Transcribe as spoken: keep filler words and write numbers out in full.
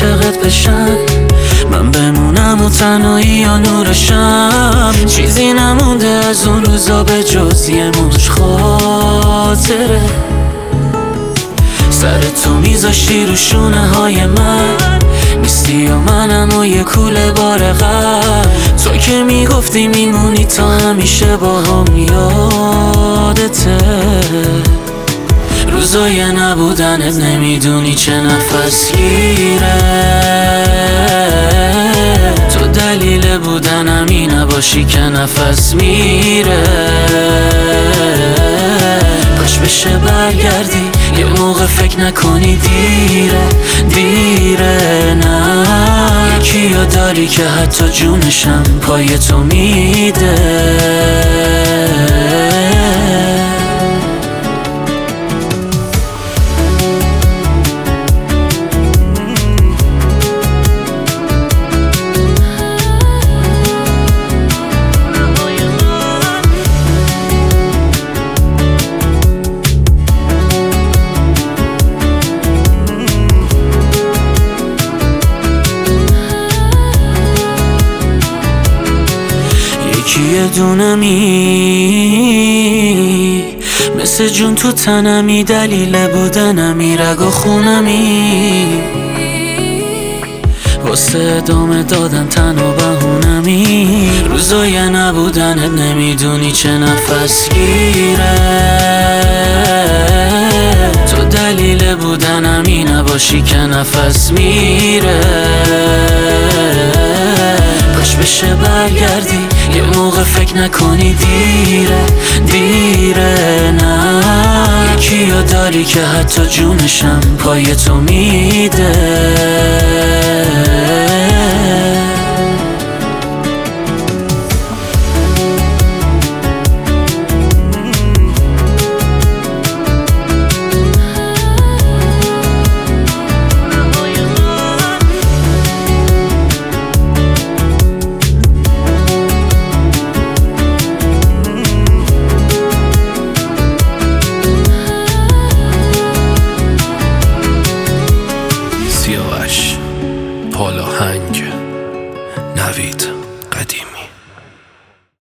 عاشقت بشم، من بمونم و تنهایی یا نورشم. چیزی نمونده از اون روزا به جز یه مش خاطره. سر تو میذاشتی رو شونه های من، نیستی و منم و یه کوله بار غم. تو که میگفتی میمونی تا همیشه با هم، یادته روزای نبودنت نمیدونی چه نفسگیره. تو دلیل بودنمی نباشی که نفس میره. کاش بشه برگردی یه موقع فکر نکنی دیره دیره. نه یکیو داری که حتی جونشم پای تو میده. یه دونمی مثل جون تو تنمی، دلیل بودنمی، رگ و خونمی، واسه ادامه دادن تن و بهونمی. روزای نبودنت نمیدونی چه نفسگیره. تو دلیل بودنمی نباشی که نفس میره. کاش بشه برگردی یه موقع فکر نکنی دیره دیره. نه یکیو داری که حتی جونشم پای تو میده. پالاهنگ، نوید قدیمی.